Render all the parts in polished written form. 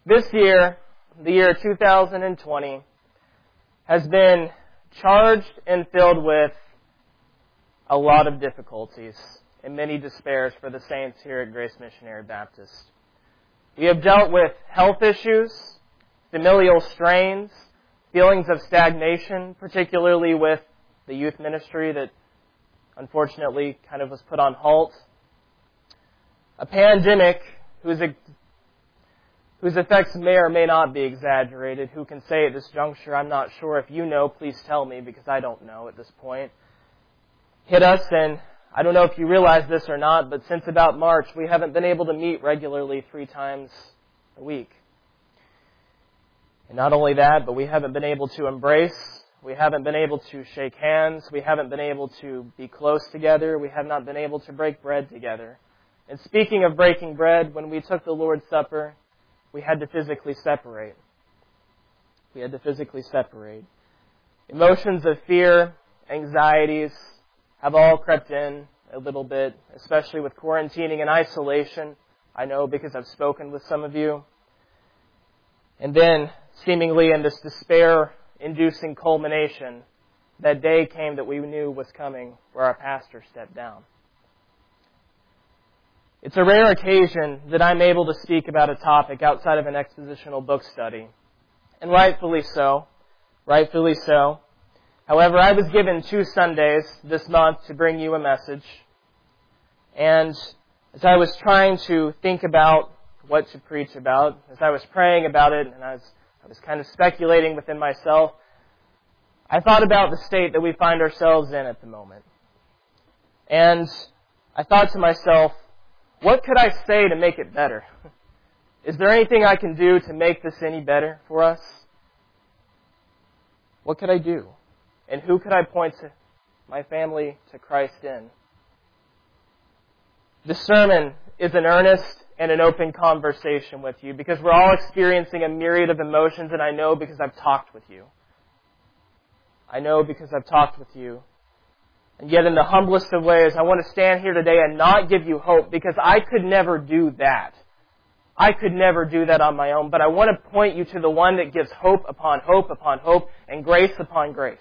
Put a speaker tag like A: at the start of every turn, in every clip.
A: This year, the year 2020, has been charged and filled with a lot of difficulties and many despairs for the saints here at Grace Missionary Baptist. We have dealt with health issues, familial strains, feelings of stagnation, particularly with the youth ministry that unfortunately kind of was put on halt. A pandemic whose effects may or may not be exaggerated. Who can say at this juncture? I'm not sure. If you know, please tell me, because I don't know at this point. Hit us, and I don't know if you realize this or not, but since about March, we haven't been able to meet regularly 3 times a week. And not only that, but we haven't been able to embrace. We haven't been able to shake hands. We haven't been able to be close together. We have not been able to break bread together. And speaking of breaking bread, when we took the Lord's Supper, we had to physically separate. We had to physically separate. Emotions of fear, anxieties have all crept in a little bit, especially with quarantining and isolation. I know because I've spoken with some of you. And then, seemingly in this despair-inducing culmination, that day came that we knew was coming where our pastor stepped down. It's a rare occasion that I'm able to speak about a topic outside of an expositional book study. And rightfully so. Rightfully so. However, I was given 2 Sundays this month to bring you a message. And as I was trying to think about what to preach about, as I was praying about it, and I was kind of speculating within myself, I thought about the state that we find ourselves in at the moment. And I thought to myself, what could I say to make it better? Is there anything I can do to make this any better for us? What could I do? And who could I point to my family to Christ in? This sermon is an earnest and an open conversation with you because we're all experiencing a myriad of emotions, and I know because I've talked with you. I know because I've talked with you. And yet in the humblest of ways, I want to stand here today and not give you hope, because I could never do that. I could never do that on my own, but I want to point you to the one that gives hope upon hope upon hope and grace upon grace.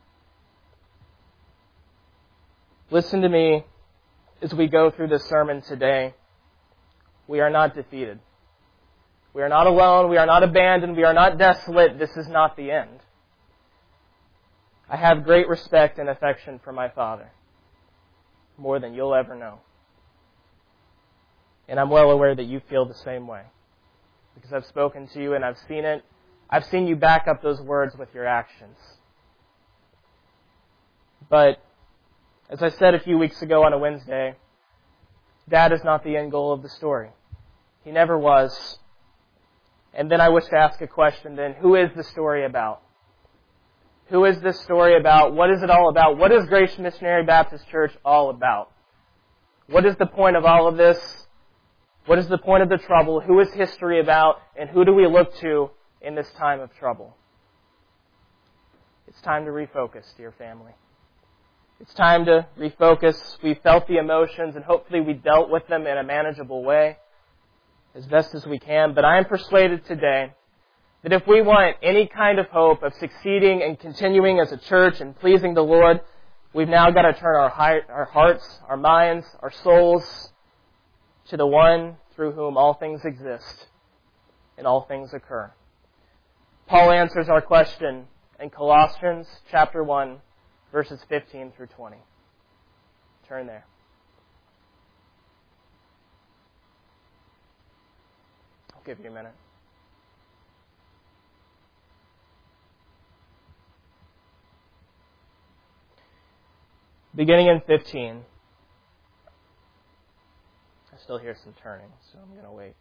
A: Listen to me as we go through this sermon today. We are not defeated. We are not alone. We are not abandoned. We are not desolate. This is not the end. I have great respect and affection for my father, more than you'll ever know. And I'm well aware that you feel the same way, because I've spoken to you and I've seen it. I've seen you back up those words with your actions. But as I said a few weeks ago on a Wednesday, Dad is not the end goal of the story. He never was. And then I wish to ask a question then, who is the story about? Who is this story about? What is it all about? What is Grace Missionary Baptist Church all about? What is the point of all of this? What is the point of the trouble? Who is history about? And who do we look to in this time of trouble? It's time to refocus, dear family. It's time to refocus. We felt the emotions, and hopefully we dealt with them in a manageable way as best as we can. But I am persuaded today that if we want any kind of hope of succeeding and continuing as a church and pleasing the Lord, we've now got to turn our hearts, our minds, our souls to the one through whom all things exist and all things occur. Paul answers our question in Colossians chapter 1, verses 15 through 20. Turn there. I'll give you a minute. Beginning in 15. I still hear some turning, so I'm going to wait.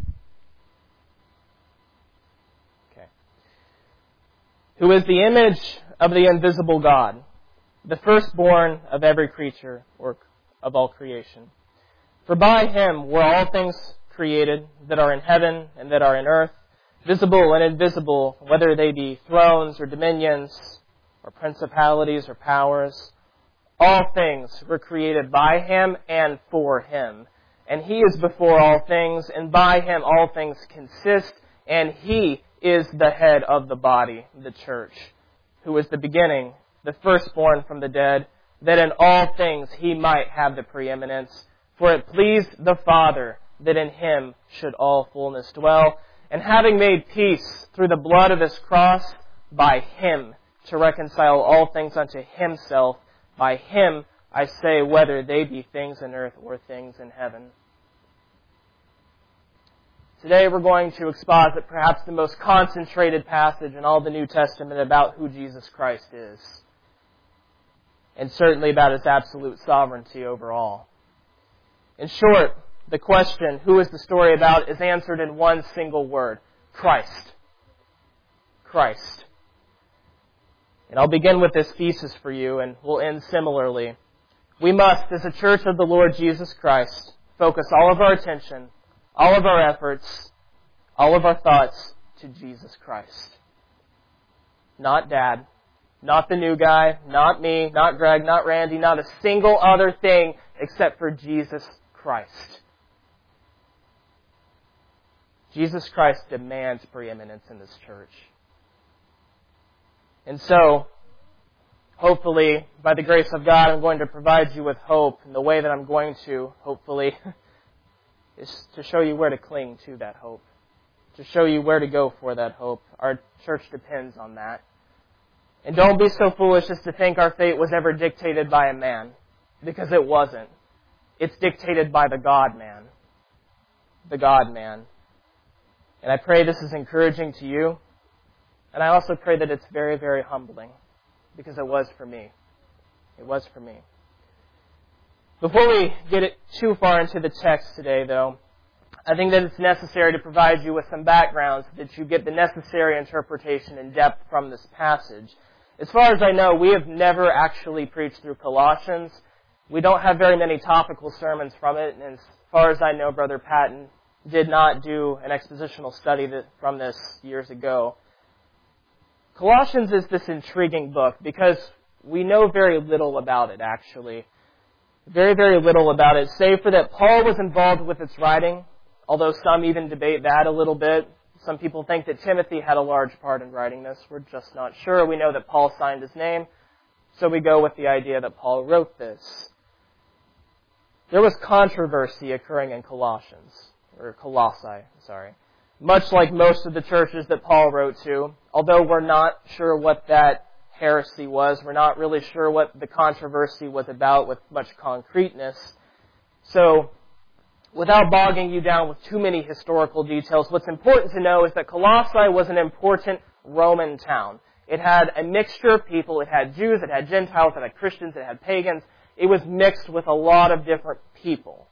A: Okay. Who is the image of the invisible God, the firstborn of every creature, or of all creation. For by Him were all things created that are in heaven and that are in earth, visible and invisible, whether they be thrones or dominions or principalities or powers. All things were created by Him and for Him. And He is before all things, and by Him all things consist. And He is the head of the body, the church, who is the beginning, the firstborn from the dead, that in all things He might have the preeminence. For it pleased the Father that in Him should all fullness dwell. And having made peace through the blood of His cross, by Him to reconcile all things unto Himself, by Him I say, whether they be things in earth or things in heaven. Today we're going to exposit perhaps the most concentrated passage in all the New Testament about who Jesus Christ is, and certainly about His absolute sovereignty over all. In short, the question, who is the story about, is answered in one single word: Christ. Christ. And I'll begin with this thesis for you, and we'll end similarly. We must, as a church of the Lord Jesus Christ, focus all of our attention, all of our efforts, all of our thoughts to Jesus Christ. Not Dad, not the new guy, not me, not Greg, not Randy, not a single other thing except for Jesus Christ. Jesus Christ demands preeminence in this church. And so, hopefully, by the grace of God, I'm going to provide you with hope. And the way that I'm going to, hopefully, is to show you where to cling to that hope. To show you where to go for that hope. Our church depends on that. And don't be so foolish as to think our fate was ever dictated by a man. Because it wasn't. It's dictated by the God-man. The God-man. And I pray this is encouraging to you. And I also pray that it's very, very humbling. Because it was for me. It was for me. Before we get it too far into the text today, though, I think that it's necessary to provide you with some background so that you get the necessary interpretation and depth from this passage. As far as I know, we have never actually preached through Colossians. We don't have very many topical sermons from it, and as far as I know, Brother Patton did not do an expositional study from this years ago. Colossians is this intriguing book because we know very little about it, actually. Very, very little about it, save for that Paul was involved with its writing, although some even debate that a little bit. Some people think that Timothy had a large part in writing this. We're just not sure. We know that Paul signed his name, so we go with the idea that Paul wrote this. There was controversy occurring in Colossae. Much like most of the churches that Paul wrote to, although we're not sure what that heresy was, we're not really sure what the controversy was about with much concreteness. So, without bogging you down with too many historical details, what's important to know is that Colossae was an important Roman town. It had a mixture of people. It had Jews, it had Gentiles, it had Christians, it had pagans. It was mixed with a lot of different people.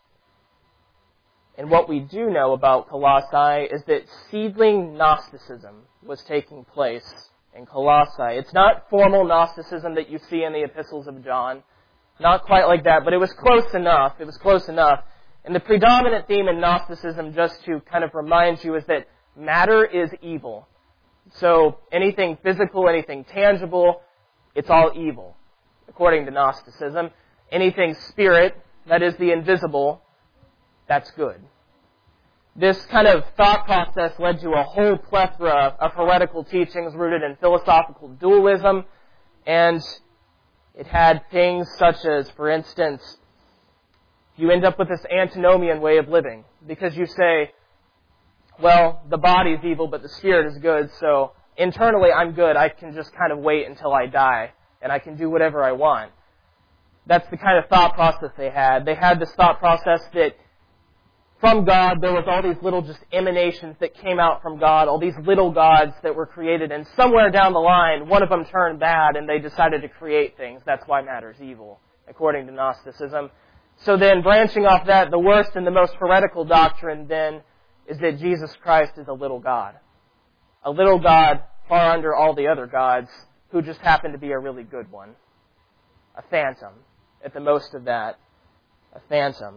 A: And what we do know about Colossae is that seedling Gnosticism was taking place in Colossae. It's not formal Gnosticism that you see in the epistles of John. Not quite like that, but it was close enough. It was close enough. And the predominant theme in Gnosticism, just to kind of remind you, is that matter is evil. So anything physical, anything tangible, it's all evil, according to Gnosticism. Anything spirit, that is the invisible, that's good. This kind of thought process led to a whole plethora of heretical teachings rooted in philosophical dualism, and it had things such as, for instance, you end up with this antinomian way of living, because you say, well, the body is evil, but the spirit is good, so internally I'm good. I can just kind of wait until I die, and I can do whatever I want. That's the kind of thought process they had. They had this thought process that from God, there was all these little just emanations that came out from God, all these little gods that were created, and somewhere down the line, one of them turned bad, and they decided to create things. That's why matter's evil, according to Gnosticism. So then, branching off that, the worst and the most heretical doctrine then is that Jesus Christ is a little God. A little God far under all the other gods who just happened to be a really good one. A phantom, at the most of that. A phantom.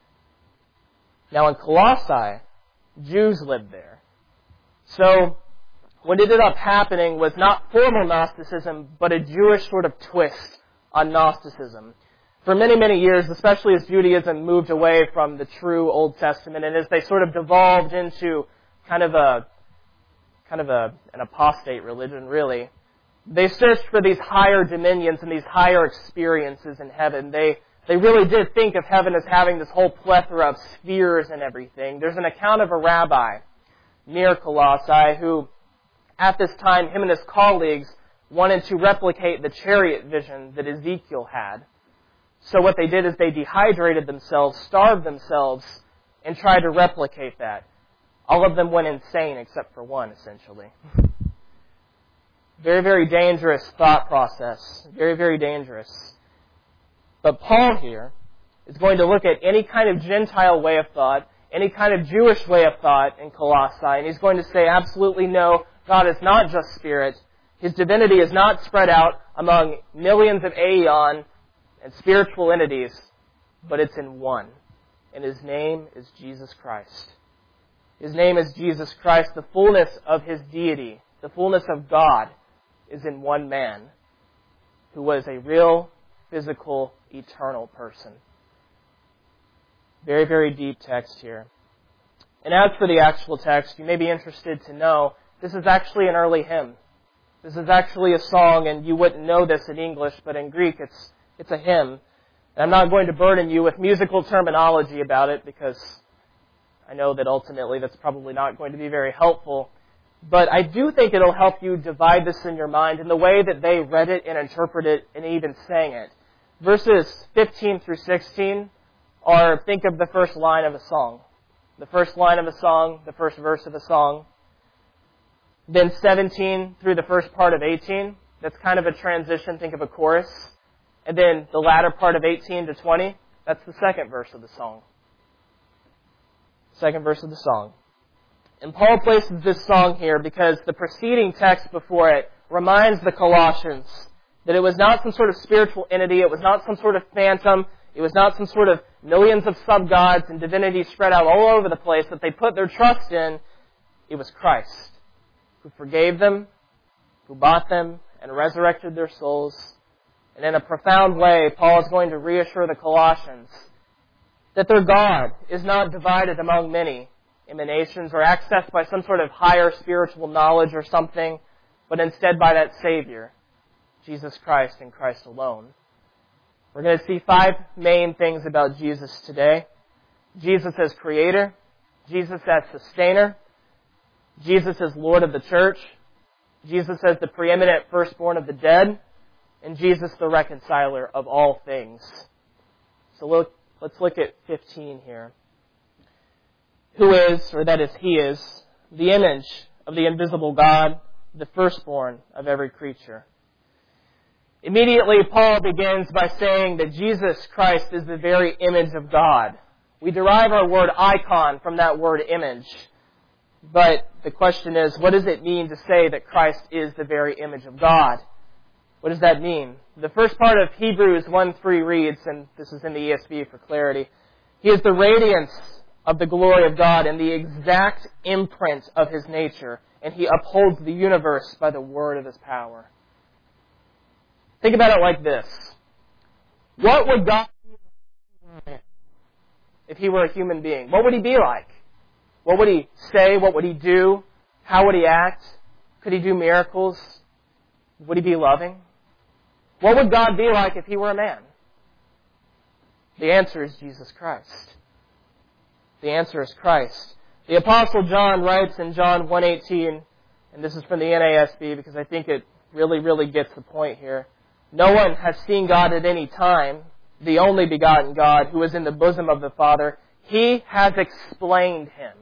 A: Now in Colossae, Jews lived there. So what ended up happening was not formal Gnosticism, but a Jewish sort of twist on Gnosticism. For many, many years, especially as Judaism moved away from the true Old Testament and as they sort of devolved into kind of a kind of an apostate religion, really. They searched for these higher dominions and these higher experiences in heaven. They really did think of heaven as having this whole plethora of spheres and everything. There's an account of a rabbi near Colossae who, at this time, him and his colleagues wanted to replicate the chariot vision that Ezekiel had. So what they did is they dehydrated themselves, starved themselves, and tried to replicate that. All of them went insane except for one, essentially. Very, very dangerous thought process. Very, very dangerous. But Paul here is going to look at any kind of Gentile way of thought, any kind of Jewish way of thought in Colossae, and he's going to say absolutely no, God is not just spirit. His divinity is not spread out among millions of aeon and spiritual entities, but it's in one. And His name is Jesus Christ. His name is Jesus Christ. The fullness of His deity, the fullness of God, is in one man who was a real, physical, eternal person. Very, very deep text here. And as for the actual text, you may be interested to know this is actually an early hymn. This is actually a song, and you wouldn't know this in English, but in Greek it's a hymn. And I'm not going to burden you with musical terminology about it because I know that ultimately that's probably not going to be very helpful. But I do think it'll help you divide this in your mind in the way that they read it and interpreted it and even sang it. Verses 15 through 16 are, think of the first line of a song. The first line of a song, the first verse of a song. Then 17 through the first part of 18, that's kind of a transition, think of a chorus. And then the latter part of 18 to 20, that's the second verse of the song. Second verse of the song. And Paul places this song here because the preceding text before it reminds the Colossians that it was not some sort of spiritual entity, it was not some sort of phantom, it was not some sort of millions of sub-gods and divinities spread out all over the place that they put their trust in. It was Christ, who forgave them, who bought them, and resurrected their souls. And in a profound way, Paul is going to reassure the Colossians that their God is not divided among many emanations or accessed by some sort of higher spiritual knowledge or something, but instead by that Savior, Jesus Christ and Christ alone. We're going to see 5 main things about Jesus today. Jesus as Creator, Jesus as Sustainer, Jesus as Lord of the Church, Jesus as the preeminent firstborn of the dead, and Jesus the reconciler of all things. So let's look at 15 here. Who is, or that is He is, the image of the invisible God, the firstborn of every creature. Immediately, Paul begins by saying that Jesus Christ is the very image of God. We derive our word icon from that word image. But the question is, what does it mean to say that Christ is the very image of God? What does that mean? The first part of Hebrews 1:3 reads, and this is in the ESV for clarity, He is the radiance of the glory of God and the exact imprint of His nature, and He upholds the universe by the word of His power. Think about it like this. What would God be like if He were a human being? What would He be like? What would He say? What would He do? How would He act? Could He do miracles? Would He be loving? What would God be like if He were a man? The answer is Jesus Christ. The answer is Christ. The Apostle John writes in John 1:18, and this is from the NASB because I think it really, really gets the point here. No one has seen God at any time, the only begotten God who is in the bosom of the Father. He has explained Him.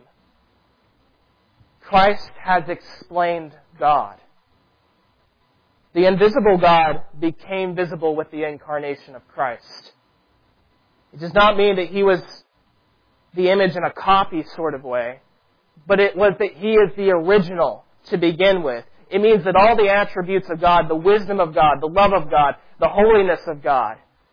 A: Christ has explained God. The invisible God became visible with the incarnation of Christ. It does not mean that He was the image in a copy sort of way, but it was that He is the original to begin with. It means that all the attributes of God, the wisdom of God, the love of God, the holiness of God,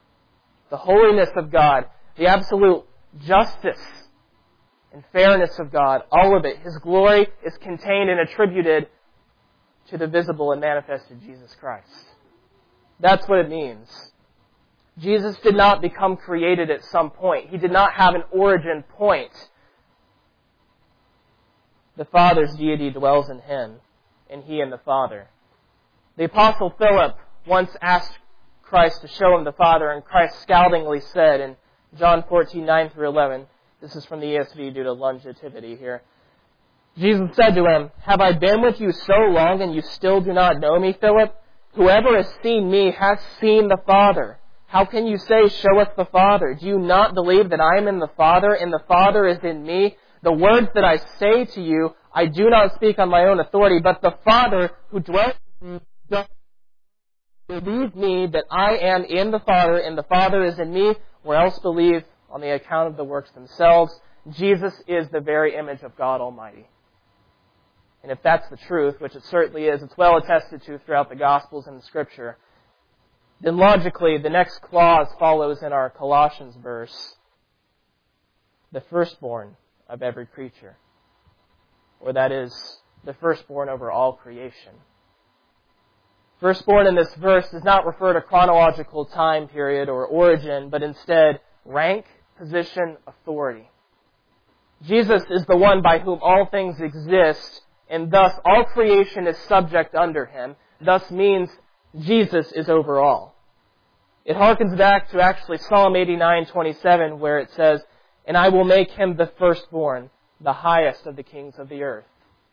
A: the absolute justice and fairness of God, all of it, His glory is contained and attributed to the visible and manifested Jesus Christ. That's what it means. Jesus did not become created at some point. He did not have an origin point. The Father's deity dwells in him, and he in the Father. The Apostle Philip once asked Christ to show him the Father, and Christ scoldingly said in John 14:9-11, this is from the ESV due to longevity here, Jesus said to him, "Have I been with you so long, and you still do not know me, Philip? Whoever has seen me has seen the Father. How can you say, 'Show us the Father'? Do you not believe that I am in the Father, and the Father is in me? The words that I say to you, I do not speak on my own authority, but the Father who dwells in me does believe me that I am in the Father, and the Father is in me, or else believe on the account of the works themselves." Jesus is the very image of God Almighty. And if that's the truth, which it certainly is, it's well attested to throughout the Gospels and the Scripture, then logically the next clause follows in our Colossians verse, the firstborn of every creature. Or that is, the firstborn over all creation. Firstborn in this verse does not refer to chronological time period or origin, but instead rank, position, authority. Jesus is the one by whom all things exist, and thus all creation is subject under him, thus means Jesus is over all. It harkens back to actually Psalm 89:27, where it says, "And I will make him the firstborn, the highest of the kings of the earth."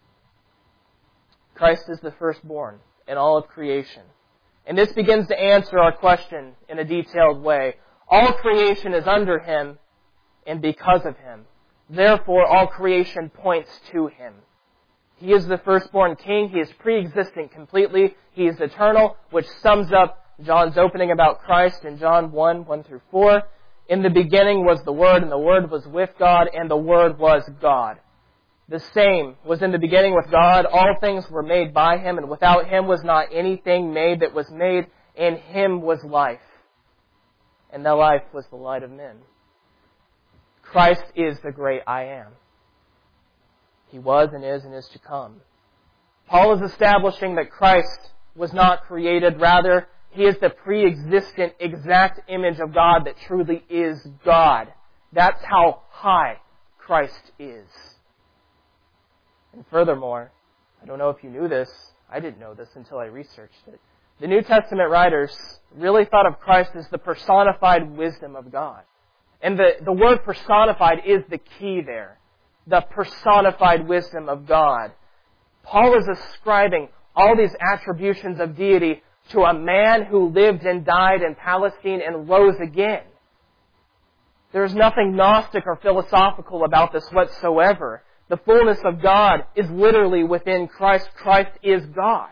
A: Christ is the firstborn in all of creation. And this begins to answer our question in a detailed way. All creation is under him and because of him. Therefore, all creation points to him. He is the firstborn king. He is pre-existent completely. He is eternal, which sums up John's opening about Christ in John 1:1-4. "In the beginning was the Word, and the Word was with God, and the Word was God. The same was in the beginning with God. All things were made by him, and without him was not anything made that was made. In him was life, and the life was the light of men." Christ is the great I am. He was and is to come. Paul is establishing that Christ was not created. Rather, he is the pre-existent exact image of God that truly is God. That's how high Christ is. And furthermore, I don't know if you knew this, I didn't know this until I researched it. The New Testament writers really thought of Christ as the personified wisdom of God. And the word personified is the key there. The personified wisdom of God. Paul is ascribing all these attributions of deity to a man who lived and died in Palestine and rose again. There is nothing Gnostic or philosophical about this whatsoever. The fullness of God is literally within Christ. Christ is God.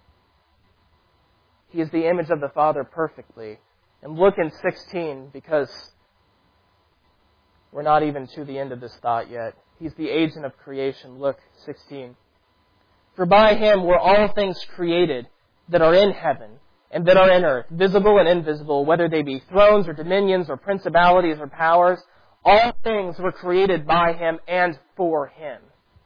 A: He is the image of the Father perfectly. And look in 16, because we're not even to the end of this thought yet. He's the agent of creation. Look, 16. "For by him were all things created that are in heaven and that are in earth, visible and invisible, whether they be thrones or dominions or principalities or powers. All things were created by him and for him."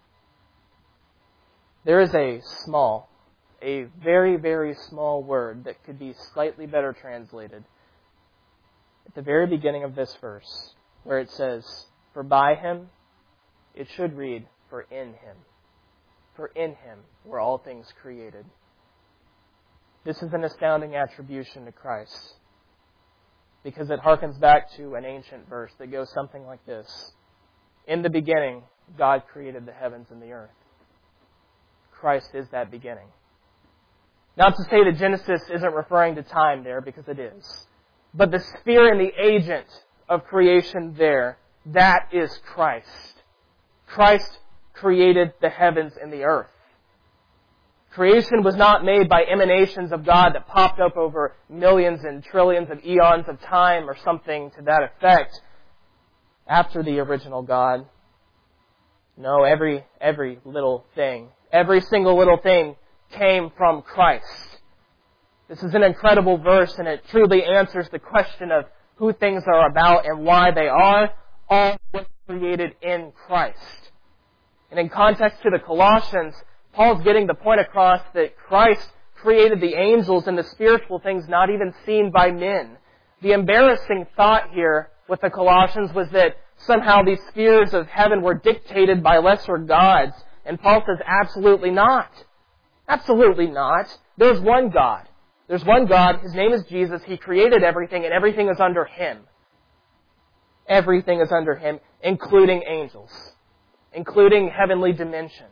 A: There is a very, very small word that could be slightly better translated at the very beginning of this verse, where it says, "For by him," it should read, "For in him." For in him were all things created. This is an astounding attribution to Christ, because it harkens back to an ancient verse that goes something like this. "In the beginning, God created the heavens and the earth." Christ is that beginning. Not to say that Genesis isn't referring to time there, because it is. But the sphere and the agent of creation there, that is Christ. Christ created the heavens and the earth. Creation was not made by emanations of God that popped up over millions and trillions of eons of time or something to that effect after the original God. No, every little thing, every single little thing came from Christ. This is an incredible verse, and it truly answers the question of who things are about and why they are. All was created in Christ. And in context to the Colossians, Paul's getting the point across that Christ created the angels and the spiritual things not even seen by men. The embarrassing thought here with the Colossians was that somehow these spheres of heaven were dictated by lesser gods And Paul says, absolutely not. Absolutely not. There's one God. There's one God. His name is Jesus. He created everything, and everything is under Him. Everything is under Him, including angels, including heavenly dimensions.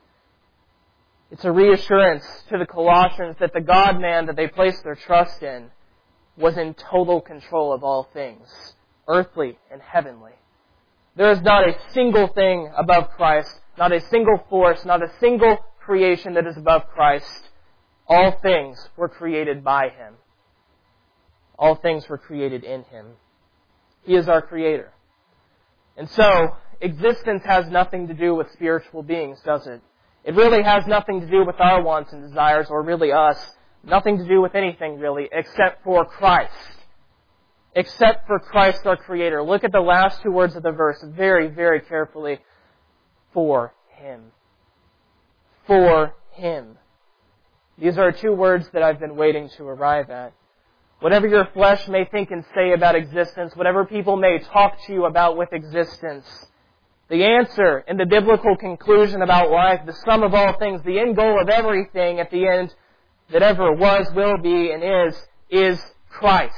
A: It's a reassurance to the Colossians that the God-man that they placed their trust in was in total control of all things, earthly and heavenly. There is not a single thing above Christ, not a single force, not a single creation that is above Christ. All things were created by Him. All things were created in Him. He is our Creator. And so, existence has nothing to do with spiritual beings, does it? It really has nothing to do with our wants and desires, or really us. Nothing to do with anything, really, except for Christ. Except for Christ, our Creator. Look at the last two words of the verse very, very carefully. For Him. For Him. These are two words that I've been waiting to arrive at. Whatever your flesh may think and say about existence, whatever people may talk to you about with existence, the answer and the biblical conclusion about life, the sum of all things, the end goal of everything at the end that ever was, will be, and is Christ.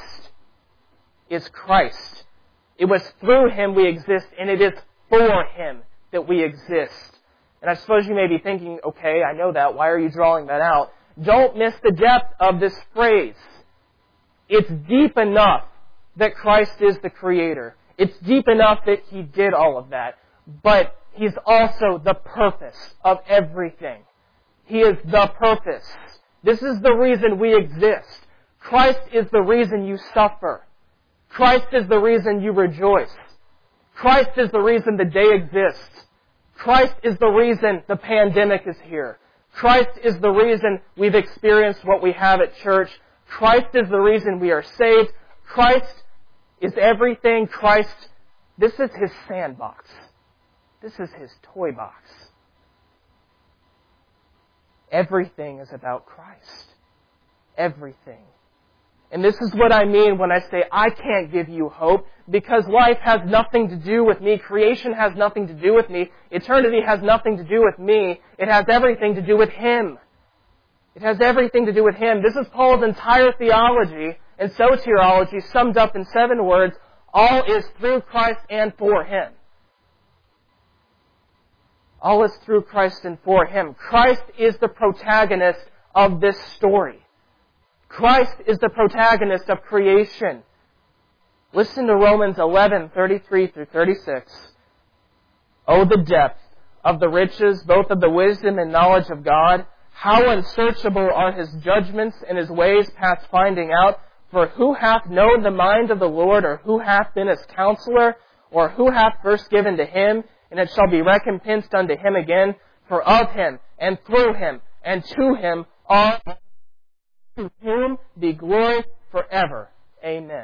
A: Is Christ. It was through Him we exist, and it is for Him that we exist. And I suppose you may be thinking, okay, I know that. Why are you drawing that out? Don't miss the depth of this phrase. It's deep enough that Christ is the Creator. It's deep enough that He did all of that. But He's also the purpose of everything. He is the purpose. This is the reason we exist. Christ is the reason you suffer. Christ is the reason you rejoice. Christ is the reason the day exists. Christ is the reason the pandemic is here. Christ is the reason we've experienced what we have at church. Christ is the reason we are saved. Christ is everything. Christ, this is His sandbox. This is His toy box. Everything is about Christ. Everything. And this is what I mean when I say I can't give you hope, because life has nothing to do with me. Creation has nothing to do with me. Eternity has nothing to do with me. It has everything to do with Him. It has everything to do with Him. This is Paul's entire theology and soteriology summed up in 7 words. All is through Christ and for Him. All is through Christ and for Him. Christ is the protagonist of this story. Christ is the protagonist of creation. Listen to Romans 11:33 through 36. Oh, the depth of the riches, both of the wisdom and knowledge of God. How unsearchable are His judgments and His ways past finding out. For who hath known the mind of the Lord, or who hath been His counselor, or who hath first given to Him, and it shall be recompensed unto Him again? For of Him, and through Him, and to Him are, to whom be glory forever. Amen.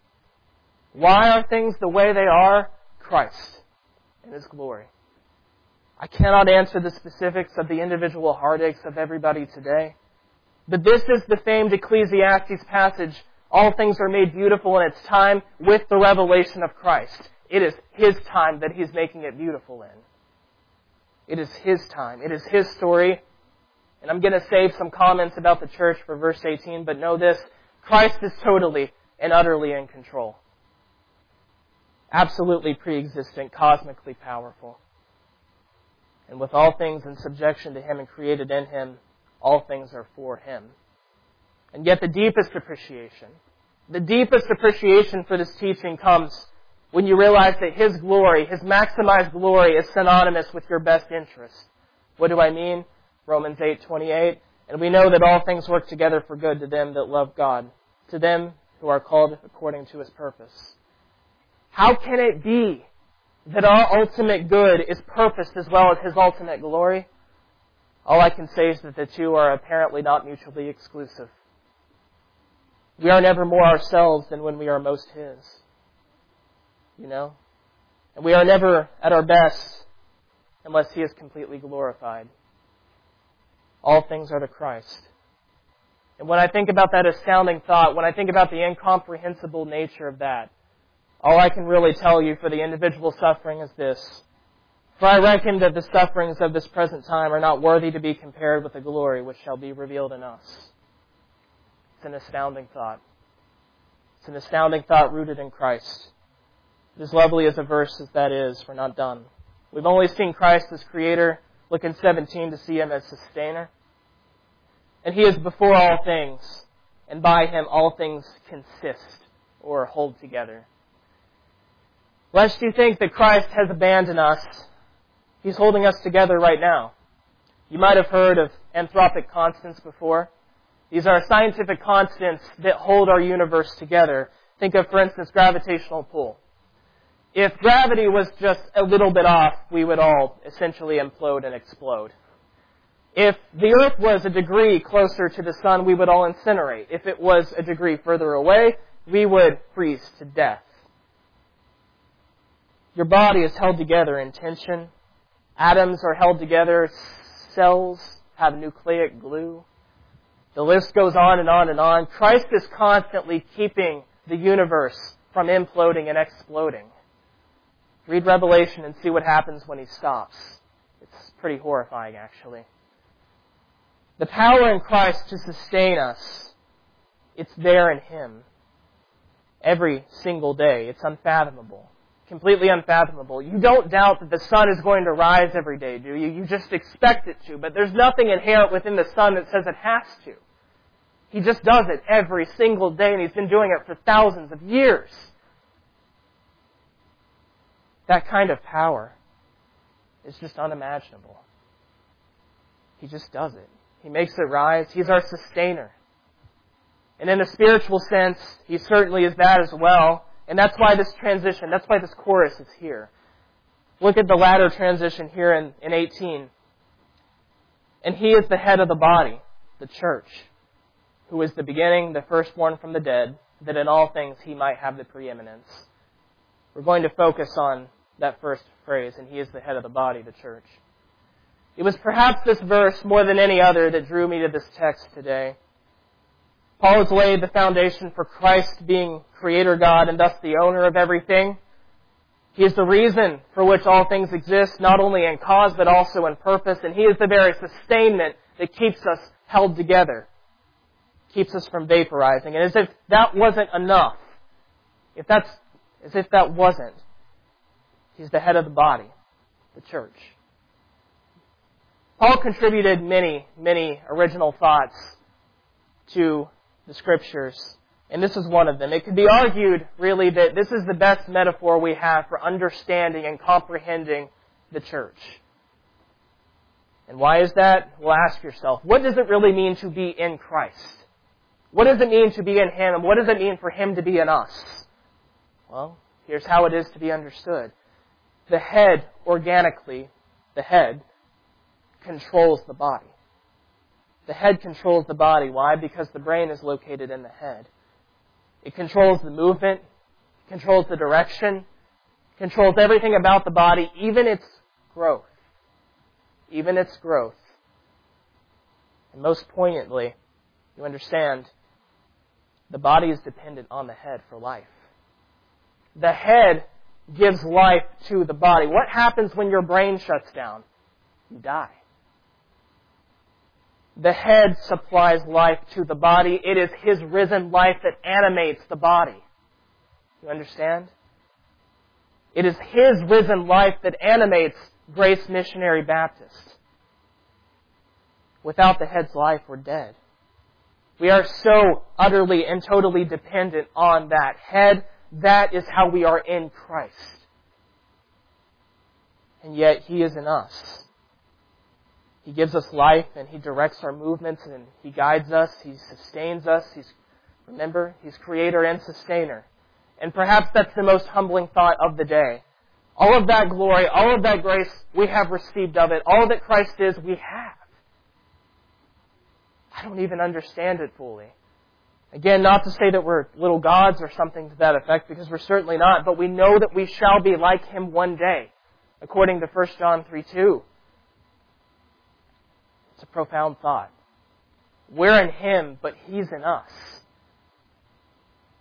A: Why are things the way they are? Christ and His glory. I cannot answer the specifics of the individual heartaches of everybody today. But this is the famed Ecclesiastes passage. All things are made beautiful in its time with the revelation of Christ. It is His time that He's making it beautiful in. It is His time. It is His story. And I'm going to save some comments about the church for verse 18, but know this. Christ is totally and utterly in control. Absolutely pre-existent, cosmically powerful. And with all things in subjection to Him and created in Him, all things are for Him. And yet the deepest appreciation for this teaching comes when you realize that His glory, His maximized glory, is synonymous with your best interest. What do I mean? Romans 8:28. And we know that all things work together for good to them that love God, to them who are called according to His purpose. How can it be that our ultimate good is purposed as well as His ultimate glory? All I can say is that the two are apparently not mutually exclusive. We are never more ourselves than when we are most His. You know? And we are never at our best unless He is completely glorified. All things are to Christ. And when I think about that astounding thought, when I think about the incomprehensible nature of that, all I can really tell you for the individual suffering is this. For I reckon that the sufferings of this present time are not worthy to be compared with the glory which shall be revealed in us. It's an astounding thought. It's an astounding thought rooted in Christ. As lovely as a verse as that is, we're not done. We've only seen Christ as Creator. Look in 17 to see Him as Sustainer. And He is before all things, and by Him all things consist or hold together. Lest you think that Christ has abandoned us, He's holding us together right now. You might have heard of anthropic constants before. These are scientific constants that hold our universe together. Think of, for instance, gravitational pull. If gravity was just a little bit off, we would all essentially implode and explode. If the Earth was a degree closer to the Sun, we would all incinerate. If it was a degree further away, we would freeze to death. Your body is held together in tension. Atoms are held together. Cells have nucleic glue. The list goes on and on and on. Christ is constantly keeping the universe from imploding and exploding. Read Revelation and see what happens when He stops. It's pretty horrifying, actually. The power in Christ to sustain us, it's there in Him. Every single day. It's unfathomable. Completely unfathomable. You don't doubt that the sun is going to rise every day, do you? You just expect it to. But there's nothing inherent within the sun that says it has to. He just does it every single day, and He's been doing it for thousands of years. That kind of power is just unimaginable. He just does it. He makes it rise. He's our sustainer. And in a spiritual sense, He certainly is that as well. And that's why this transition, that's why this chorus is here. Look at the latter transition here in 18. And He is the head of the body, the church, who is the beginning, the firstborn from the dead, that in all things He might have the preeminence. We're going to focus on that first phrase, and He is the head of the body, the church. It was perhaps this verse more than any other that drew me to this text today. Paul has laid the foundation for Christ being Creator God and thus the owner of everything. He is the reason for which all things exist, not only in cause but also in purpose, and He is the very sustainment that keeps us held together, keeps us from vaporizing. And as if that wasn't enough, as if that wasn't, He's the head of the body, the church. Paul contributed many, many original thoughts to the Scriptures, and this is one of them. It could be argued, really, that this is the best metaphor we have for understanding and comprehending the church. And why is that? Well, ask yourself, what does it really mean to be in Christ? What does it mean to be in Him, and what does it mean for Him to be in us? Well, here's how it is to be understood. The head, organically, the head, controls the body. The head controls the body. Why? Because the brain is located in the head. It controls the movement, controls the direction, controls everything about the body, even its growth. Even its growth. And most poignantly, you understand, the body is dependent on the head for life. The head gives life to the body. What happens when your brain shuts down? You die. The head supplies life to the body. It is His risen life that animates the body. You understand? It is His risen life that animates Grace Missionary Baptist. Without the head's life, we're dead. We are so utterly and totally dependent on that head. That is how we are in Christ. And yet He is in us. He gives us life, and He directs our movements, and He guides us, He sustains us. Remember, He's Creator and Sustainer. And perhaps that's the most humbling thought of the day. All of that glory, all of that grace, we have received of it. All that Christ is, we have. I don't even understand it fully. Again, not to say that we're little gods or something to that effect, because we're certainly not, but we know that we shall be like Him one day, according to 1 John 3:2. It's a profound thought. We're in Him, but He's in us.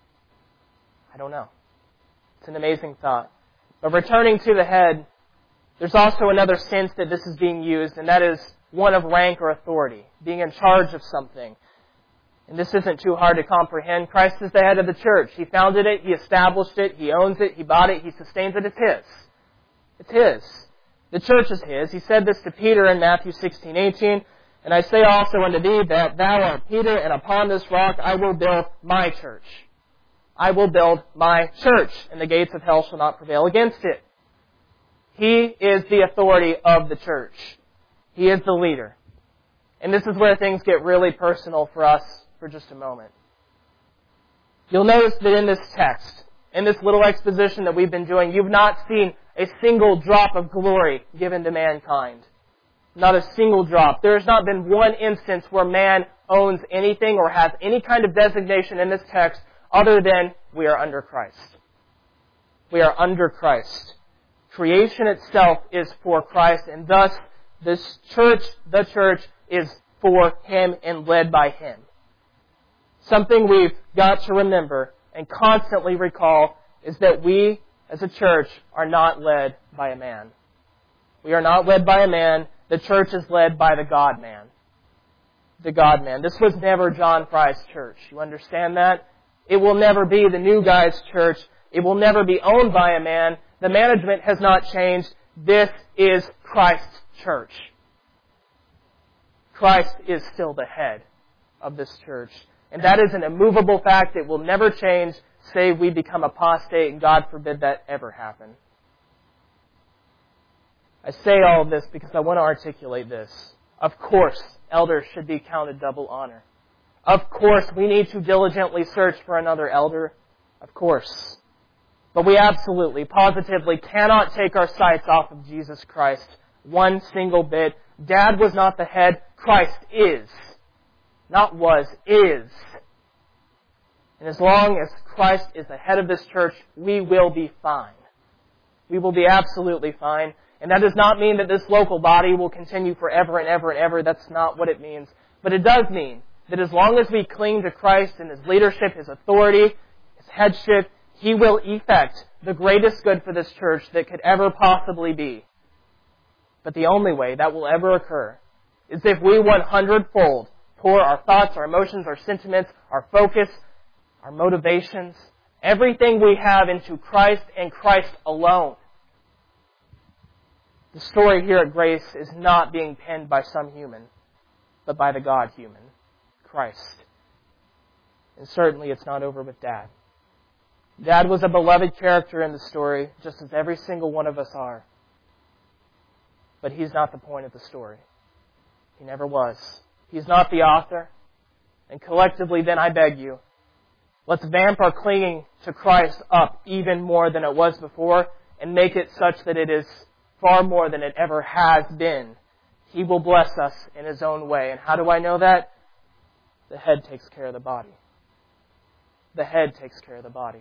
A: I don't know. It's an amazing thought. But returning to the head, There's also another sense that this is being used, and that is one of rank or authority, being in charge of something. And this isn't too hard to comprehend. Christ is the head of the church. He founded it, He established it, He owns it, He bought it, He sustains it. It's His. It's His. The church is His. He said this to Peter in Matthew 16:18, "And I say also unto thee that thou art Peter, and upon this rock I will build my church." I will build my church, and the gates of hell shall not prevail against it. He is the authority of the church. He is the leader. And this is where things get really personal for us for just a moment. You'll notice that in this text, in this little exposition that we've been doing, you've not seen a single drop of glory given to mankind. Not a single drop. There has not been one instance where man owns anything or has any kind of designation in this text other than we are under Christ. We are under Christ. Creation itself is for Christ, and thus this church, the church, is for Him and led by Him. Something we've got to remember and constantly recall is that we, as a church, are not led by a man. We are not led by a man. The church is led by the God-man. The God-man. This was never John Fry's church. You understand that? It will never be the new guy's church. It will never be owned by a man. The management has not changed. This is Christ's church. Christ is still the head of this church. And that is an immovable fact. It will never change, save we become apostate, and God forbid that ever happen. I say all of this because I want to articulate this. Of course, elders should be counted double honor. Of course, we need to diligently search for another elder. Of course. But we absolutely, positively cannot take our sights off of Jesus Christ one single bit. Dad was not the head. Christ is. Not was, is. And as long as Christ is the head of this church, we will be fine. We will be absolutely fine. And that does not mean that this local body will continue forever and ever and ever. That's not what it means. But it does mean that as long as we cling to Christ and His leadership, His authority, His headship, He will effect the greatest good for this church that could ever possibly be. But the only way that will ever occur is if we 100-fold pour our thoughts, our emotions, our sentiments, our focus, our motivations, everything we have into Christ and Christ alone. The story here at Grace is not being penned by some human, but by the God-human, Christ. And certainly it's not over with Dad. Dad was a beloved character in the story, just as every single one of us are. But he's not the point of the story. He never was. He's not the author. And collectively, then I beg you, let's vamp our clinging to Christ up even more than it was before and make it such that it is far more than it ever has been. He will bless us in His own way. And how do I know that? The head takes care of the body. The head takes care of the body.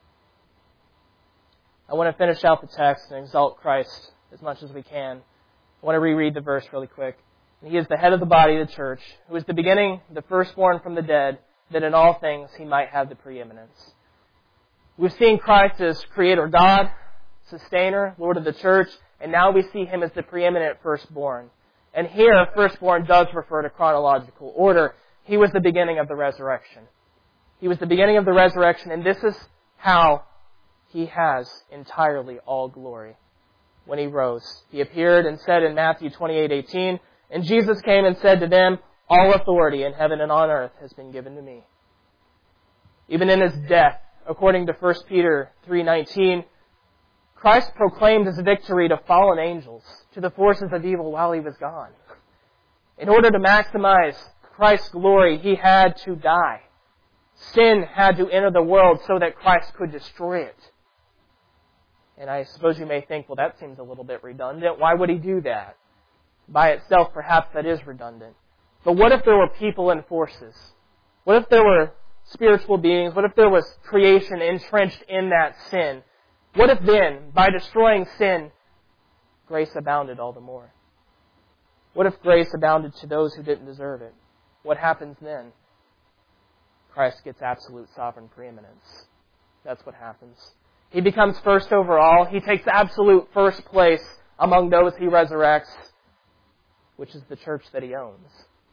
A: I want to finish out the text and exalt Christ as much as we can. I want to reread the verse really quick. He is the head of the body, the church, who is the beginning, the firstborn from the dead, that in all things He might have the preeminence. We've seen Christ as Creator God, Sustainer, Lord of the church, and now we see Him as the preeminent firstborn. And here, firstborn does refer to chronological order. He was the beginning of the resurrection. He was the beginning of the resurrection, and this is how He has entirely all glory. When He rose, He appeared and said in Matthew 28:18, "And Jesus came and said to them, All authority in heaven and on earth has been given to me." Even in His death, according to 1 Peter 3:19, Christ proclaimed His victory to fallen angels, to the forces of evil while He was gone. In order to maximize Christ's glory, He had to die. Sin had to enter the world so that Christ could destroy it. And I suppose you may think, well, that seems a little bit redundant. Why would He do that? By itself, perhaps that is redundant. But what if there were people and forces? What if there were spiritual beings? What if there was creation entrenched in that sin? What if then, by destroying sin, grace abounded all the more? What if grace abounded to those who didn't deserve it? What happens then? Christ gets absolute sovereign preeminence. That's what happens. He becomes first over all. He takes absolute first place among those he resurrects, which is the church that he owns.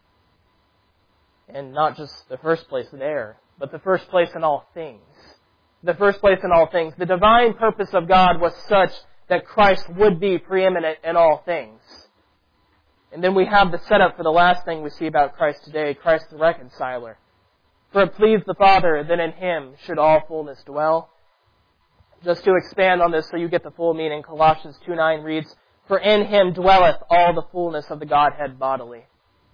A: And not just the first place there, but the first place in all things. The first place in all things. The divine purpose of God was such that Christ would be preeminent in all things. And then we have the setup for the last thing we see about Christ today, Christ the reconciler. For it pleased the Father that in Him should all fullness dwell. Just to expand on this so you get the full meaning, Colossians 2:9 reads, For in Him dwelleth all the fullness of the Godhead bodily.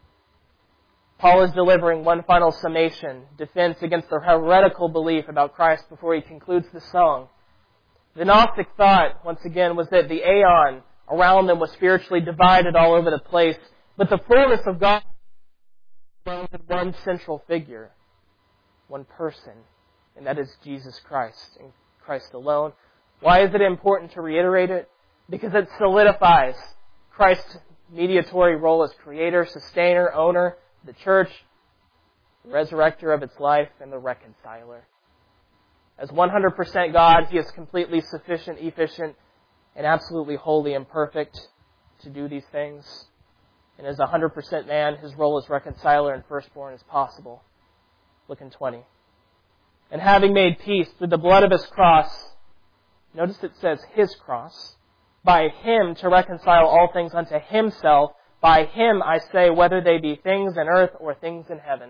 A: Paul is delivering one final summation, defense against the heretical belief about Christ before he concludes the song. The Gnostic thought, once again, was that the aeon around them was spiritually divided all over the place, but the fullness of God was in one central figure, one person, and that is Jesus Christ, and Christ alone. Why is it important to reiterate it? Because it solidifies Christ's mediatory role as creator, sustainer, owner, the church, the resurrector of its life, and the reconciler. As 100% God, He is completely sufficient, efficient, and absolutely holy and perfect to do these things. And as 100% man, His role as reconciler and firstborn is possible. Look in 20. And having made peace through the blood of His cross, notice it says His cross, by Him to reconcile all things unto Himself. By Him, I say, whether they be things in earth or things in heaven.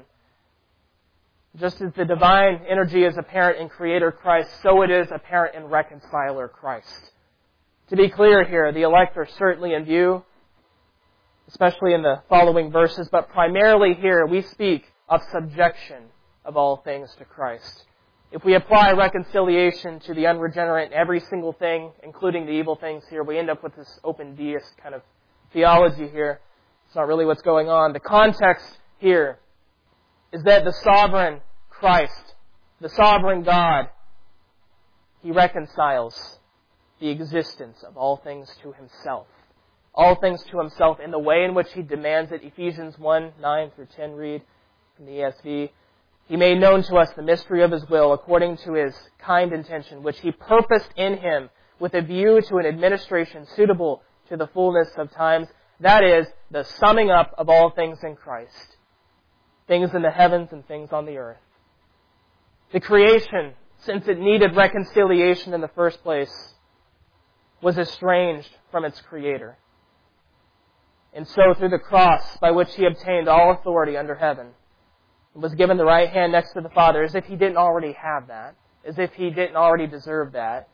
A: Just as the divine energy is apparent in Creator Christ, so it is apparent in Reconciler Christ. To be clear here, the elect are certainly in view, especially in the following verses, but primarily here we speak of subjection of all things to Christ. If we apply reconciliation to the unregenerate in every single thing, including the evil things here, we end up with this open deist kind of theology here. It's not really what's going on. The context here is that the sovereign Christ, the sovereign God, He reconciles the existence of all things to Himself. All things to Himself in the way in which He demands it. Ephesians 1:9-10 read from the ESV. He made known to us the mystery of His will according to His kind intention, which He purposed in Him with a view to an administration suitable to the fullness of times. That is, the summing up of all things in Christ. Things in the heavens and things on the earth. The creation, since it needed reconciliation in the first place, was estranged from its Creator. And so through the cross by which He obtained all authority under heaven, and was given the right hand next to the Father, as if He didn't already have that, as if He didn't already deserve that,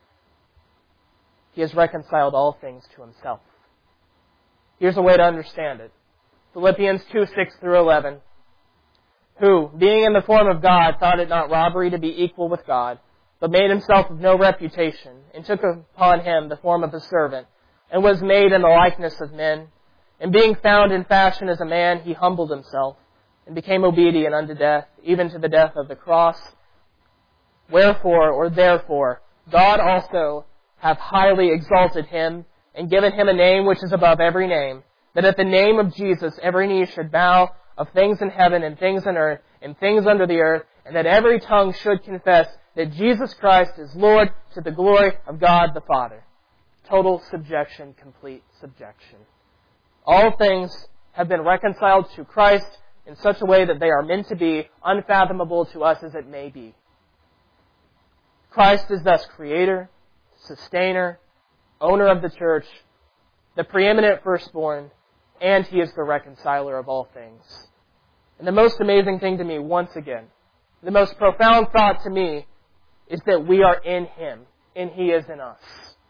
A: He has reconciled all things to Himself. Here's a way to understand it. Philippians 2:6-11. Who, being in the form of God, thought it not robbery to be equal with God, but made Himself of no reputation, and took upon Him the form of a servant, and was made in the likeness of men. And being found in fashion as a man, He humbled Himself, and became obedient unto death, even to the death of the cross. Wherefore, or therefore, God also hath highly exalted Him, and given Him a name which is above every name, that at the name of Jesus every knee should bow, of things in heaven and things on earth and things under the earth, and that every tongue should confess that Jesus Christ is Lord, to the glory of God the Father. Total subjection, complete subjection. All things have been reconciled to Christ in such a way that they are meant to be, unfathomable to us as it may be. Christ is thus Creator, Sustainer, Owner of the church, the preeminent firstborn, and He is the reconciler of all things. And the most amazing thing to me, once again, the most profound thought to me, is that we are in Him, and He is in us.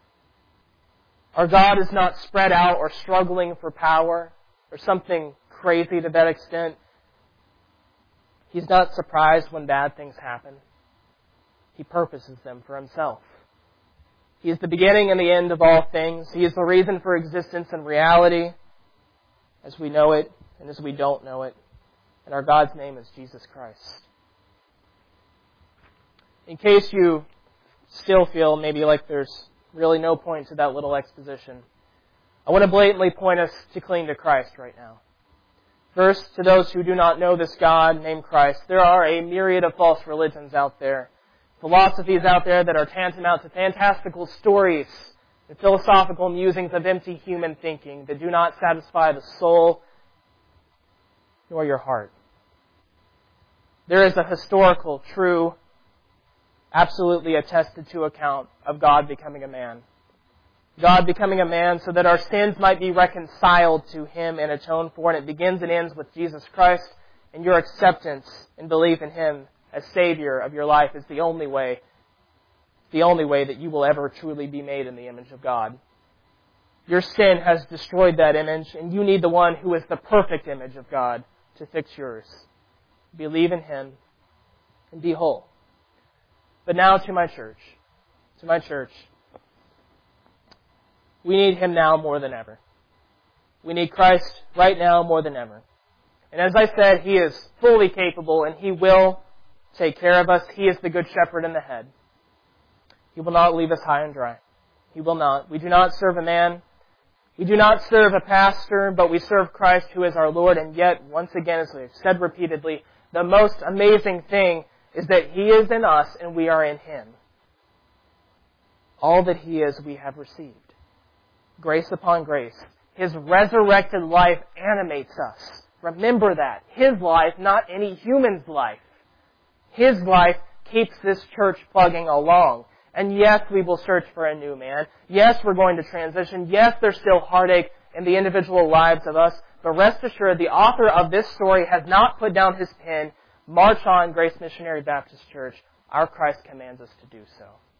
A: Our God is not spread out or struggling for power or something crazy to that extent. He's not surprised when bad things happen. He purposes them for Himself. He is the beginning and the end of all things. He is the reason for existence and reality, as we know it and as we don't know it. And our God's name is Jesus Christ. In case you still feel maybe like there's really no point to that little exposition, I want to blatantly point us to cling to Christ right now. First, to those who do not know this God named Christ, there are a myriad of false religions out there, philosophies out there that are tantamount to fantastical stories the philosophical musings of empty human thinking that do not satisfy the soul nor your heart. There is a historical, true, absolutely attested to account of God becoming a man. God becoming a man so that our sins might be reconciled to Him and atoned for. And it begins and ends with Jesus Christ, and your acceptance and belief in Him as Savior of your life is the only way that you will ever truly be made in the image of God. Your sin has destroyed that image, and you need the one who is the perfect image of God to fix yours. Believe in Him and be whole. But now to my church. We need Him now more than ever. We need Christ right now more than ever. And as I said, He is fully capable and He will take care of us. He is the good shepherd and the head. He will not leave us high and dry. He will not. We do not serve a man. We do not serve a pastor, but we serve Christ who is our Lord. And yet, once again, as we've said repeatedly, the most amazing thing is that He is in us and we are in Him. All that He is, we have received. Grace upon grace. His resurrected life animates us. Remember that. His life, not any human's life. His life keeps this church plugging along. And yes, we will search for a new man. Yes, we're going to transition. Yes, there's still heartache in the individual lives of us. But rest assured, the author of this story has not put down his pen. March on, Grace Missionary Baptist Church. Our Christ commands us to do so.